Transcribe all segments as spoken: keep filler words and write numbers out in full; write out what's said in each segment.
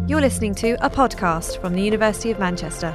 You're listening to a podcast from the University of Manchester.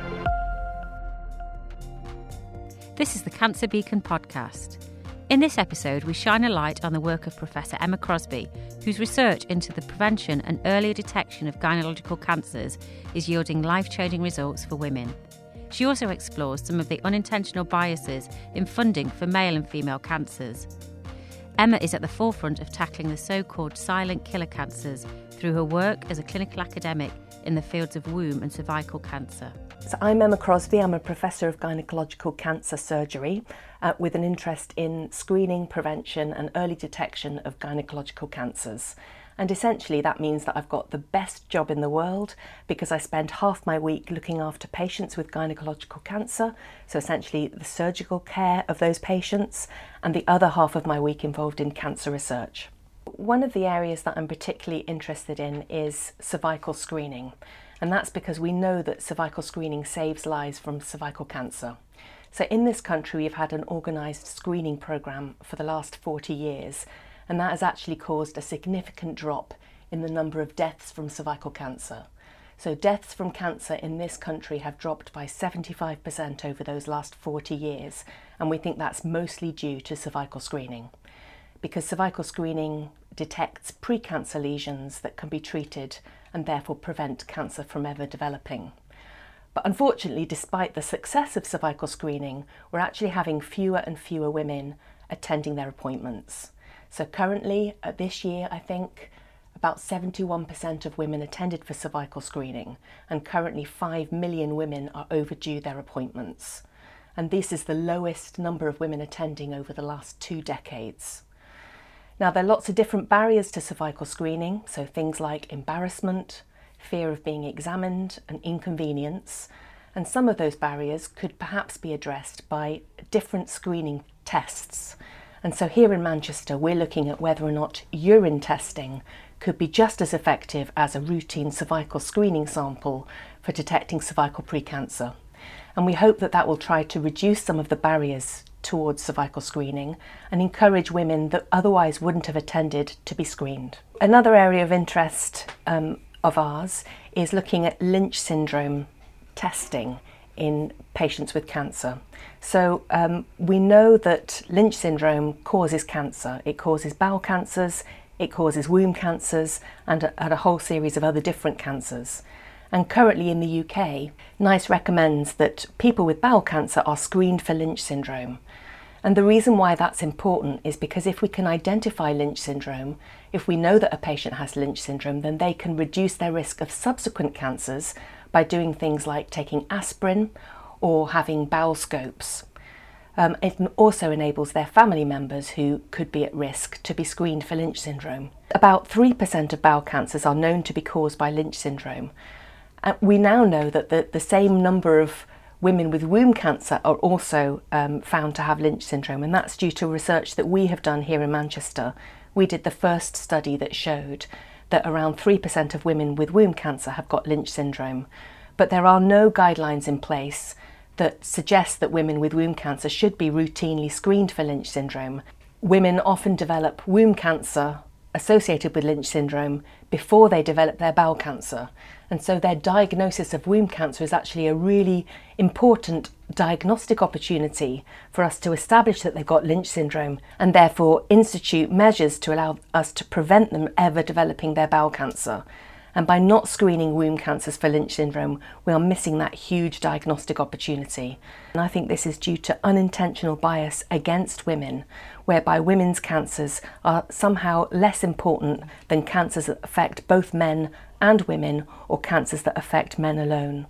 This is the Cancer Beacon podcast. In this episode, we shine a light on the work of Professor Emma Crosbie, whose research into the prevention and earlier detection of gynecological cancers is yielding life-changing results for women. She also explores some of the unintentional biases in funding for male and female cancers. Emma is at the forefront of tackling the so-called silent killer cancers through her work as a clinical academic in the fields of womb and cervical cancer. So I'm Emma Crosbie. I'm a Professor of Gynecological Cancer Surgery uh, with an interest in screening, prevention and early detection of gynecological cancers. And essentially that means that I've got the best job in the world because I spend half my week looking after patients with gynecological cancer, so essentially the surgical care of those patients, and the other half of my week involved in cancer research. One of the areas that I'm particularly interested in is cervical screening, and that's because we know that cervical screening saves lives from cervical cancer. So in this country we've had an organised screening programme for the last forty years, and that has actually caused a significant drop in the number of deaths from cervical cancer. So deaths from cancer in this country have dropped by seventy-five percent over those last forty years, and we think that's mostly due to cervical screening, because cervical screening detects pre-cancer lesions that can be treated and therefore prevent cancer from ever developing. But unfortunately, despite the success of cervical screening, we're actually having fewer and fewer women attending their appointments. So currently, uh, this year, I think about seventy-one percent of women attended for cervical screening, and currently five million women are overdue their appointments. And this is the lowest number of women attending over the last two decades. Now, there are lots of different barriers to cervical screening, so things like embarrassment, fear of being examined, and inconvenience. And some of those barriers could perhaps be addressed by different screening tests. And so here in Manchester, we're looking at whether or not urine testing could be just as effective as a routine cervical screening sample for detecting cervical precancer. And we hope that that will try to reduce some of the barriers towards cervical screening and encourage women that otherwise wouldn't have attended to be screened. Another area of interest um, of ours is looking at Lynch syndrome testing in patients with cancer. So um, we know that Lynch syndrome causes cancer. It causes bowel cancers, it causes womb cancers, and a, and a whole series of other different cancers. And currently in the U K, NICE recommends that people with bowel cancer are screened for Lynch syndrome. And the reason why that's important is because if we can identify Lynch syndrome, if we know that a patient has Lynch syndrome, then they can reduce their risk of subsequent cancers by doing things like taking aspirin or having bowel scopes. Um, it also enables their family members who could be at risk to be screened for Lynch syndrome. About three percent of bowel cancers are known to be caused by Lynch syndrome. Uh, we now know that the, the same number of women with womb cancer are also um, found to have Lynch syndrome, and that's due to research that we have done here in Manchester. We did the first study that showed that around three percent of women with womb cancer have got Lynch syndrome. But there are no guidelines in place that suggest that women with womb cancer should be routinely screened for Lynch syndrome. Women often develop womb cancer associated with Lynch syndrome before they develop their bowel cancer. And so their diagnosis of womb cancer is actually a really important diagnostic opportunity for us to establish that they've got Lynch syndrome and therefore institute measures to allow us to prevent them ever developing their bowel cancer. And by not screening womb cancers for Lynch syndrome, we are missing that huge diagnostic opportunity. And I think this is due to unintentional bias against women, whereby women's cancers are somehow less important than cancers that affect both men and women, or cancers that affect men alone.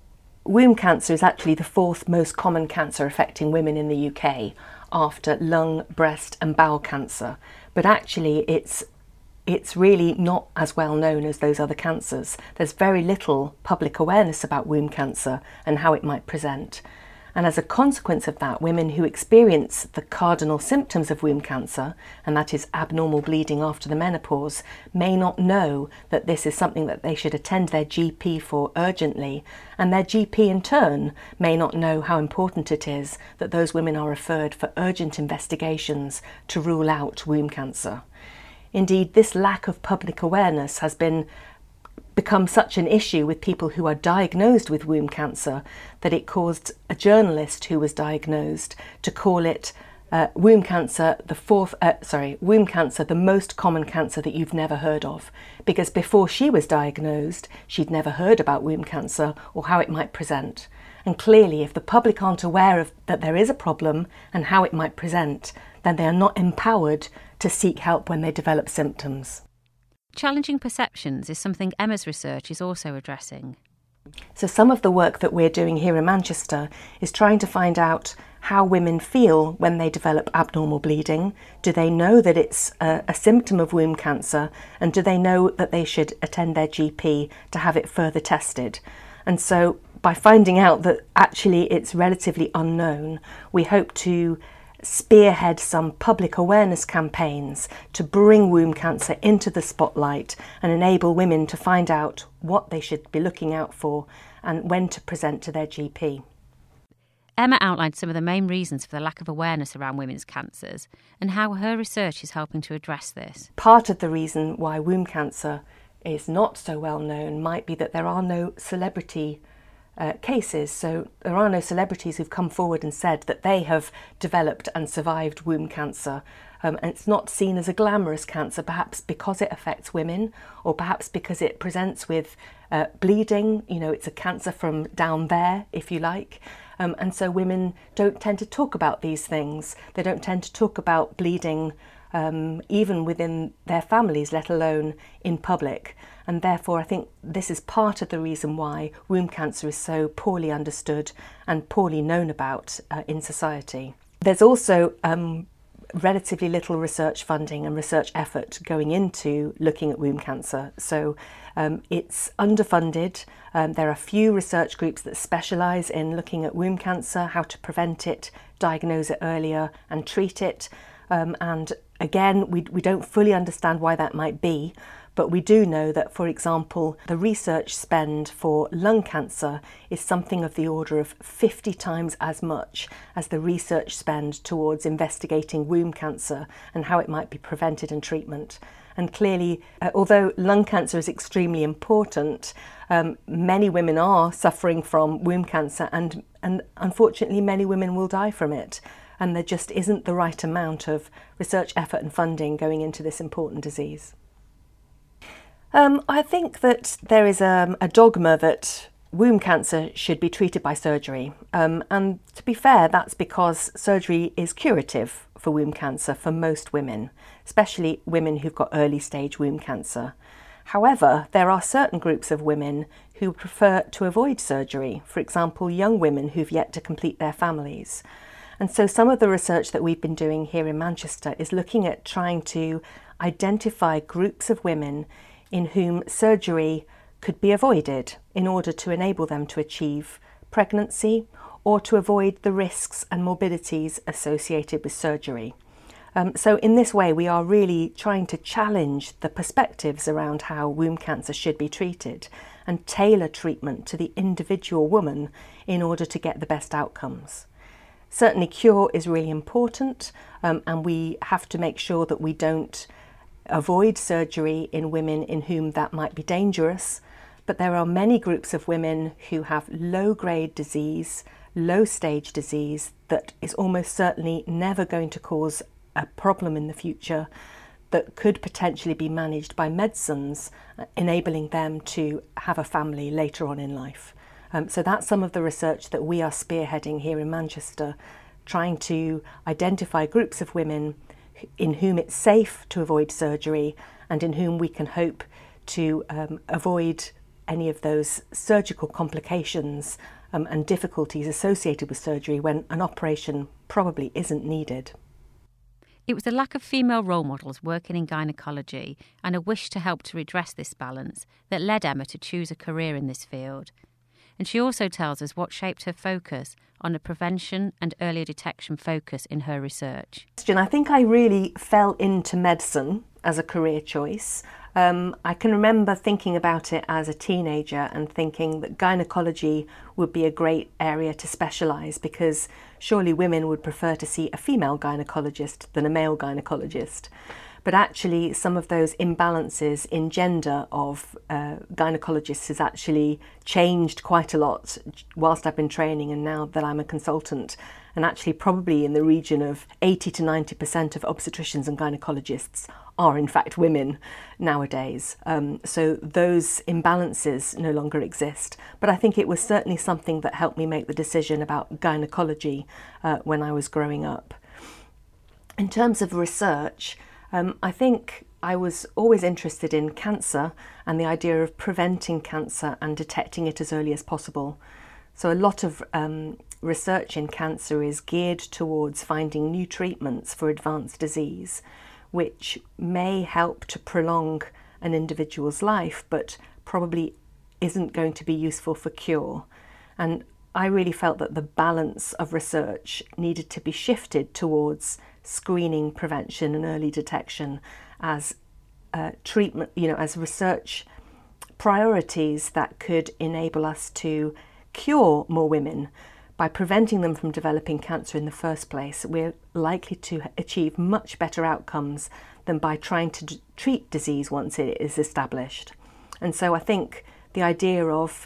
Womb cancer is actually the fourth most common cancer affecting women in the U K, after lung, breast and bowel cancer. But actually it's It's really not as well known as those other cancers. There's very little public awareness about womb cancer and how it might present. And as a consequence of that, women who experience the cardinal symptoms of womb cancer, and that is abnormal bleeding after the menopause, may not know that this is something that they should attend their G P for urgently, and their G P in turn may not know how important it is that those women are referred for urgent investigations to rule out womb cancer. Indeed, this lack of public awareness has been become such an issue with people who are diagnosed with womb cancer that it caused a journalist who was diagnosed to call it uh, womb cancer the fourth uh, sorry womb cancer the most common cancer that you've never heard of, because before she was diagnosed she'd never heard about womb cancer or how it might present. And clearly, if the public aren't aware of that there is a problem and how it might present, then they are not empowered to seek help when they develop symptoms. Challenging perceptions is something Emma's research is also addressing. So some of the work that we're doing here in Manchester is trying to find out how women feel when they develop abnormal bleeding. Do they know that it's a, a symptom of womb cancer, and do they know that they should attend their G P to have it further tested? And so by finding out that actually it's relatively unknown, we hope to spearhead some public awareness campaigns to bring womb cancer into the spotlight and enable women to find out what they should be looking out for and when to present to their G P. Emma outlined some of the main reasons for the lack of awareness around women's cancers and how her research is helping to address this. Part of the reason why womb cancer is not so well known might be that there are no celebrity Uh, cases. So there are no celebrities who've come forward and said that they have developed and survived womb cancer. Um, and it's not seen as a glamorous cancer, perhaps because it affects women, or perhaps because it presents with uh, bleeding. You know, it's a cancer from down there, if you like. Um, and so women don't tend to talk about these things. They don't tend to talk about bleeding um, even within their families, let alone in public. And therefore I think this is part of the reason why womb cancer is so poorly understood and poorly known about uh, in society. There's also um, relatively little research funding and research effort going into looking at womb cancer. So um, it's underfunded. Um, there are few research groups that specialise in looking at womb cancer, how to prevent it, diagnose it earlier and treat it. Um, and again, we, we don't fully understand why that might be. But we do know that, for example, the research spend for lung cancer is something of the order of fifty times as much as the research spend towards investigating womb cancer and how it might be prevented and treatment. And clearly, uh, although lung cancer is extremely important, um, many women are suffering from womb cancer, and, and unfortunately many women will die from it. And there just isn't the right amount of research effort and funding going into this important disease. Um, I think that there is um, a dogma that womb cancer should be treated by surgery. Um, and to be fair, that's because surgery is curative for womb cancer for most women, especially women who've got early stage womb cancer. However, there are certain groups of women who prefer to avoid surgery, for example, young women who've yet to complete their families. And so some of the research that we've been doing here in Manchester is looking at trying to identify groups of women in whom surgery could be avoided in order to enable them to achieve pregnancy or to avoid the risks and morbidities associated with surgery. Um, so in this way, we are really trying to challenge the perspectives around how womb cancer should be treated and tailor treatment to the individual woman in order to get the best outcomes. Certainly cure is really important, um, and we have to make sure that we don't avoid surgery in women in whom that might be dangerous. But there are many groups of women who have low-grade disease, low-stage disease that is almost certainly never going to cause a problem in the future, that could potentially be managed by medicines, enabling them to have a family later on in life. Um, so that's some of the research that we are spearheading here in Manchester, trying to identify groups of women in whom it's safe to avoid surgery and in whom we can hope to um, avoid any of those surgical complications um, and difficulties associated with surgery when an operation probably isn't needed. It was a lack of female role models working in gynaecology and a wish to help to redress this balance that led Emma to choose a career in this field. And she also tells us what shaped her focus on a prevention and earlier detection focus in her research. I think I really fell into medicine as a career choice. Um, I can remember thinking about it as a teenager and thinking that gynaecology would be a great area to specialise, because surely women would prefer to see a female gynaecologist than a male gynaecologist. but actually some of those imbalances in gender of uh, gynecologists has actually changed quite a lot whilst I've been training and now that I'm a consultant. And actually probably in the region of eighty to ninety percent of obstetricians and gynecologists are in fact women nowadays. Um, so those imbalances no longer exist. But I think it was certainly something that helped me make the decision about gynecology uh, when I was growing up. In terms of research, um, I think I was always interested in cancer and the idea of preventing cancer and detecting it as early as possible. So a lot of um, research in cancer is geared towards finding new treatments for advanced disease, which may help to prolong an individual's life, but probably isn't going to be useful for cure. And I really felt that the balance of research needed to be shifted towards screening, prevention and early detection as uh, treatment, you know, as research priorities that could enable us to cure more women. By preventing them from developing cancer in the first place, we're likely to achieve much better outcomes than by trying to d- treat disease once it is established. And so I think the idea of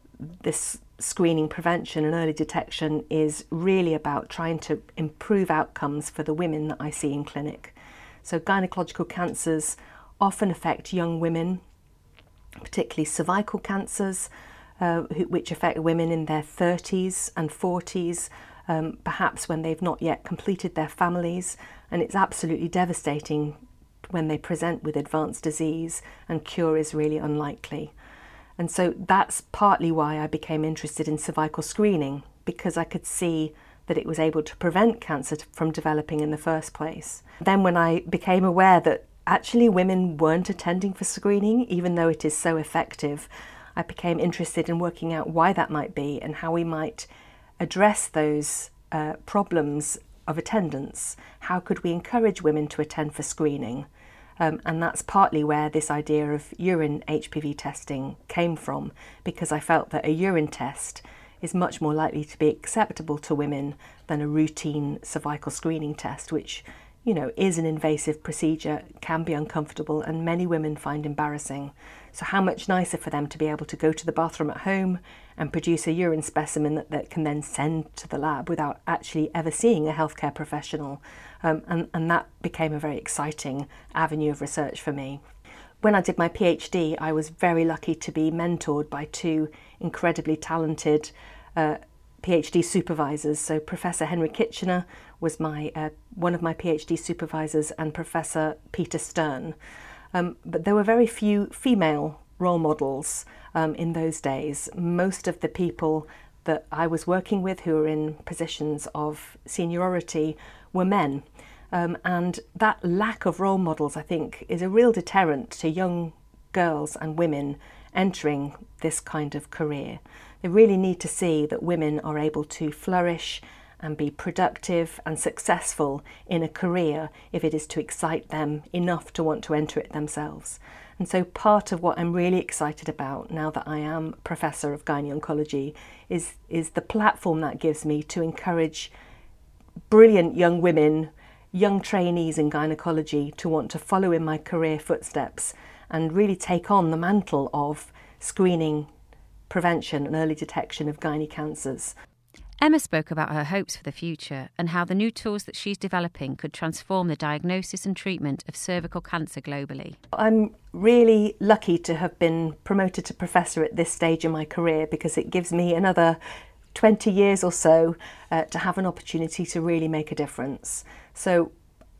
this screening, prevention and early detection is really about trying to improve outcomes for the women that I see in clinic. So gynecological cancers often affect young women, particularly cervical cancers, Uh, which affect women in their thirties and forties, um, perhaps when they've not yet completed their families, and it's absolutely devastating when they present with advanced disease and cure is really unlikely. And so that's partly why I became interested in cervical screening, because I could see that it was able to prevent cancer from developing in the first place. Then when I became aware that actually women weren't attending for screening, even though it is so effective, I became interested in working out why that might be and how we might address those uh, problems of attendance. How could we encourage women to attend for screening? Um, and that's partly where this idea of urine H P V testing came from, because I felt that a urine test is much more likely to be acceptable to women than a routine cervical screening test, which, you know, is an invasive procedure, can be uncomfortable, and many women find embarrassing. So how much nicer for them to be able to go to the bathroom at home and produce a urine specimen that, that can then send to the lab without actually ever seeing a healthcare professional. Um, and, and that became a very exciting avenue of research for me. When I did my PhD, I was very lucky to be mentored by two incredibly talented uh, PhD supervisors. So Professor Henry Kitchener was my uh, one of my PhD supervisors, and Professor Peter Stern. Um, but there were very few female role models um, in those days. Most of the people that I was working with who were in positions of seniority were men. Um, and that lack of role models, I think, is a real deterrent to young girls and women entering this kind of career. They really need to see that women are able to flourish and be productive and successful in a career if it is to excite them enough to want to enter it themselves. And so part of what I'm really excited about now that I am Professor of Gynae-Oncology is, is the platform that gives me to encourage brilliant young women, young trainees in gynecology to want to follow in my career footsteps and really take on the mantle of screening, prevention and early detection of gynae cancers. Emma spoke about her hopes for the future and how the new tools that she's developing could transform the diagnosis and treatment of cervical cancer globally. I'm really lucky to have been promoted to professor at this stage in my career, because it gives me another twenty years or so uh, to have an opportunity to really make a difference. So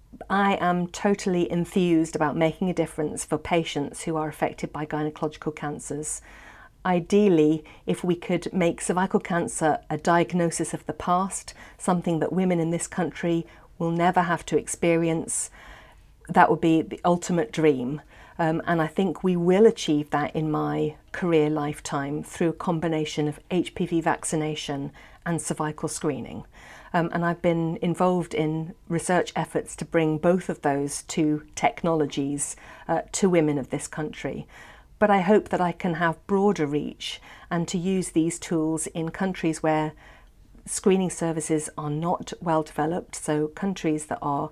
I am totally enthused about making a difference for patients who are affected by gynecological cancers. Ideally, if we could make cervical cancer a diagnosis of the past, something that women in this country will never have to experience, that would be the ultimate dream. Um, and I think we will achieve that in my career lifetime through a combination of H P V vaccination and cervical screening. Um, and I've been involved in research efforts to bring both of those two technologies uh, to women of this country. But I hope that I can have broader reach and to use these tools in countries where screening services are not well developed, so countries that are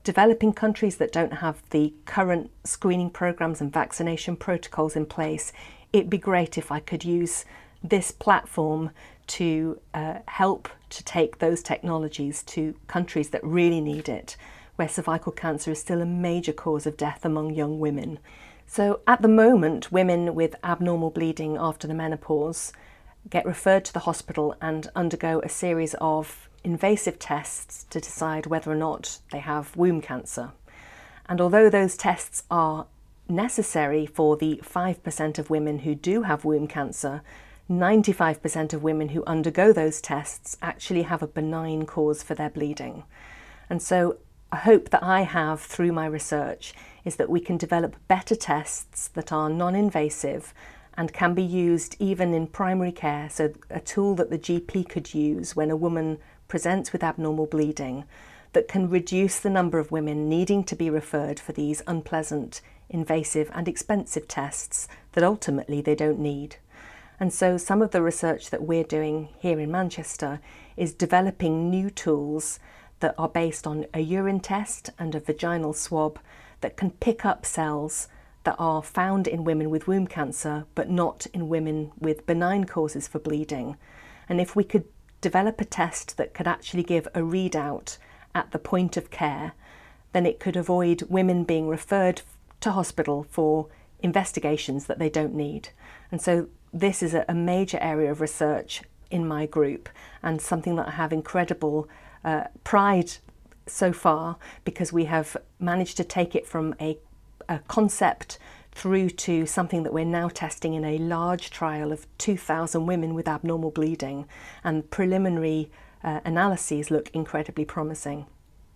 developing countries that don't have the current screening programs and vaccination protocols in place, it'd be great if I could use this platform to uh, help to take those technologies to countries that really need it, where cervical cancer is still a major cause of death among young women. So at the moment, women with abnormal bleeding after the menopause get referred to the hospital and undergo a series of invasive tests to decide whether or not they have womb cancer. And although those tests are necessary for the five percent of women who do have womb cancer, ninety-five percent of women who undergo those tests actually have a benign cause for their bleeding. And so a hope that I have through my research is that we can develop better tests that are non-invasive and can be used even in primary care, so a tool that the G P could use when a woman presents with abnormal bleeding, that can reduce the number of women needing to be referred for these unpleasant, invasive and expensive tests that ultimately they don't need. And so some of the research that we're doing here in Manchester is developing new tools that are based on a urine test and a vaginal swab that can pick up cells that are found in women with womb cancer but not in women with benign causes for bleeding. And if we could develop a test that could actually give a readout at the point of care, then it could avoid women being referred to hospital for investigations that they don't need. And so this is a major area of research in my group, and something that I have incredible uh, pride so far, because we have managed to take it from a, a concept through to something that we're now testing in a large trial of two thousand women with abnormal bleeding, and preliminary uh, analyses look incredibly promising.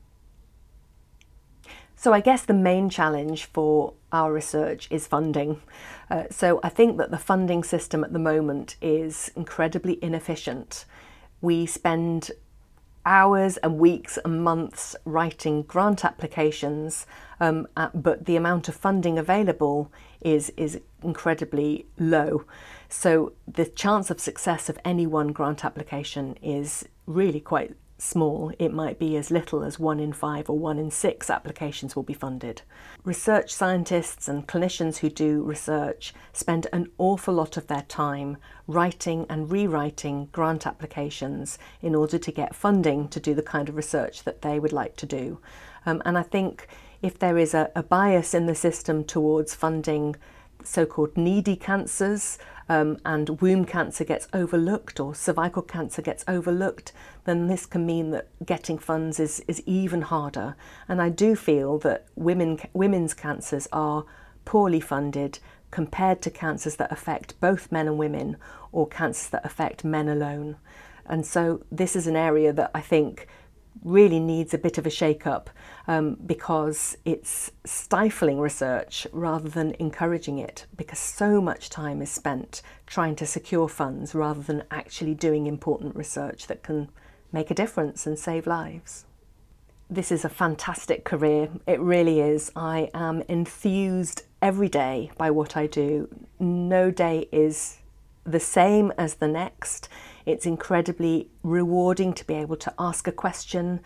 So I guess the main challenge for our research is funding. Uh, so I think that the funding system at the moment is incredibly inefficient. We spend hours and weeks and months writing grant applications, um, uh, but the amount of funding available is, is incredibly low. So the chance of success of any one grant application is really quite small. It might be as little as one in five or one in six applications will be funded. Research scientists and clinicians who do research spend an awful lot of their time writing and rewriting grant applications in order to get funding to do the kind of research that they would like to do. Um, and I think if there is a, a bias in the system towards funding so-called needy cancers, um, and womb cancer gets overlooked or cervical cancer gets overlooked, then this can mean that getting funds is, is even harder. And I do feel that women, women's cancers are poorly funded compared to cancers that affect both men and women, or cancers that affect men alone. And so this is an area that I think really needs a bit of a shake-up, um, because it's stifling research rather than encouraging it, because so much time is spent trying to secure funds rather than actually doing important research that can make a difference and save lives. This is a fantastic career, it really is. I am enthused every day by what I do. No day is the same as the next. It's incredibly rewarding to be able to ask a question,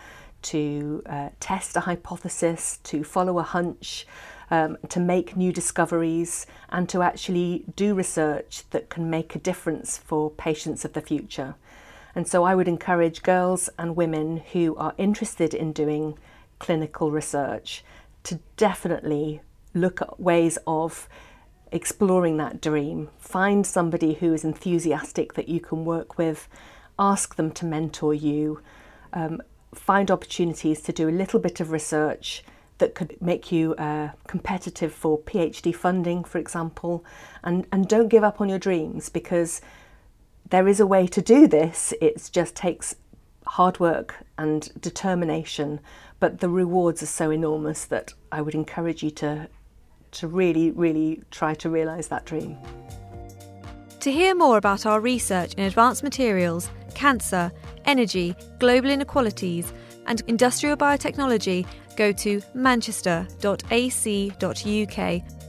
to uh, test a hypothesis, to follow a hunch, um, to make new discoveries, and to actually do research that can make a difference for patients of the future. And so I would encourage girls and women who are interested in doing clinical research to definitely look at ways of exploring that dream. Find somebody who is enthusiastic that you can work with, ask them to mentor you, um, find opportunities to do a little bit of research that could make you uh, competitive for PhD funding, for example, and, and don't give up on your dreams, because there is a way to do this. It just takes hard work and determination, but the rewards are so enormous that I would encourage you to to really, really try to realise that dream. To hear more about our research in advanced materials, cancer, energy, global inequalities and industrial biotechnology, go to manchester dot a c dot u k